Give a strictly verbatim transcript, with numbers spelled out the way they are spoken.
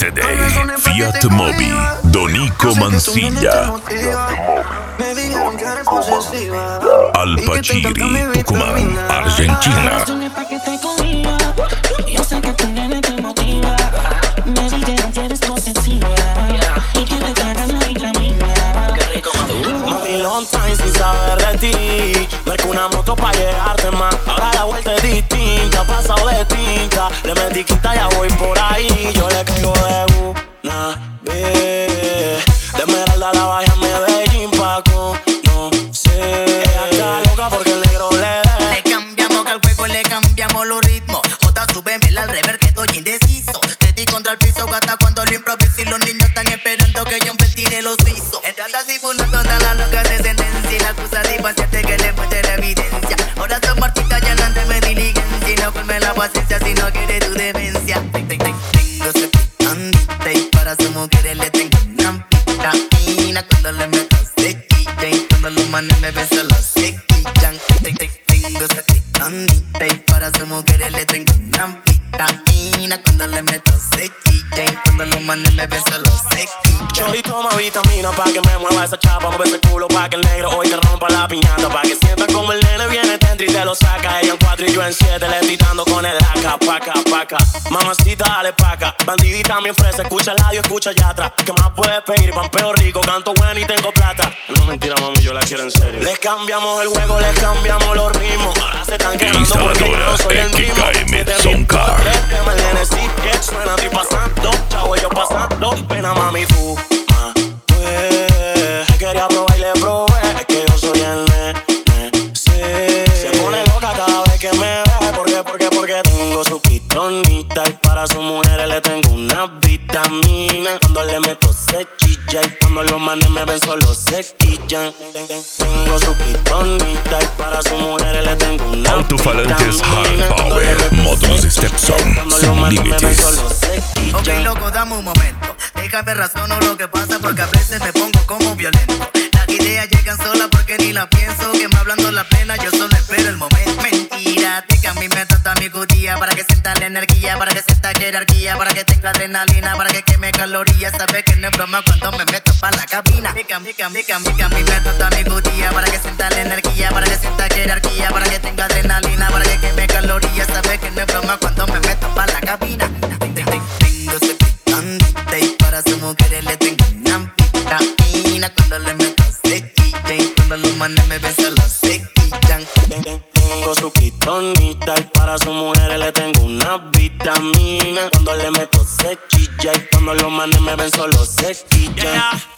C D Fiat Mobi, Donico Mansilla, Al Pachiri, Tucumán, Argentina. Yo sé que tu nene te motiva. Me dice que eres posesiva y que me cagas la vitamina. Mami, long time sin saber de ti. Merco una moto pa' llegarte más. Ahora la vuelta es distinta, pasado de tinta. Le metí quita, ya voy por ahí. Yo le caigo de una vez. De Esmeralda la bajé a Medellín pa' conocer. Ella está loca porque el negro le dé. Le cambiamos al juego, le cambiamos los ritmos. Jota, súbemela al rever que estoy indeciso. Te di contra el piso, gata, cuando lo improviso. Y los niños están esperando que yo tire los pisos. Entrando así por una toda la loca de sentencia. Y la acusa de paciente que le muestre la evidencia. Ahora son marchitas llenando de diligencia. Y no colme la paciencia si no quiere tu demencia. Tengo ese picante y para su mujeres le tengo una vitamina. Cuando le meto sequilla y cuando los manes me besan los sequillan. Tengo ese picante y para su mujeres le tengo una vitamina. Cuando le meto sequilla y cuando los manes me besan los sequillan. Yo y toma vitamina pa' que me mueva esa chapa. Mueve ese culo pa' que el negro hoy te rompa la piñata. Pa' que sienta como el nene viene dentro y te lo saca. Ella en cuatro y yo en siete, le gritando con el acá, paca, paca. Mamacita, dale paca. Bandidita bien fresa, escucha el audio, escucha allá atrás. ¿Qué más puedes pedir? Pampeo rico, canto bueno y tengo plata. No, mentira, mami, yo la quiero en serio. Les cambiamos el juego, les cambiamos los ritmos. Ahora se están quedando porque yo no soy el mismo. Soncar. El nene sí que suena, estoy pasando. Chavo, yo pasando. Pena, mami, tú. Quería probar y le probé, es que yo soy el nene, sí. Se pone loca cada vez que me ve, ¿por qué? Porque, porque tengo su pitonita. Y para sus mujeres le tengo una vitamina. Cuando le meto se chilla y cuando los manes me ven solo se quillan. Tengo su pitonita y para sus mujeres le tengo una Altofalantes Hard Power, módulos Stepson, sin límites. Ok, loco, dame un momento. Déjame razonar lo que pasa porque a veces me pongo como violento. Las ideas llegan solas porque ni las pienso. Que me hablando la pena, yo solo espero el momento. Mentira, que a mí me trata mi judía. Para que sienta la energía, para que sienta jerarquía. Para que tenga adrenalina, para que queme calorías. Sabes que no es broma cuando me meto pa' la cabina. Mica, mica, mica, mica, a mí me trata mi judía. Para que sienta la energía, para que sienta jerarquía. Para que tenga adrenalina, para que queme calorías. Sabes que no es broma cuando me meto pa' la cabina. Tengo ese picante y para sus mujeres le tengo una vitamina. Cuando le meto sequilla y cuando los manes me besan los sequillan. Tengo su pitonita y para sus mujeres le tengo una vitamina. Cuando le meto sequilla y cuando los manes me ven solo sequillan.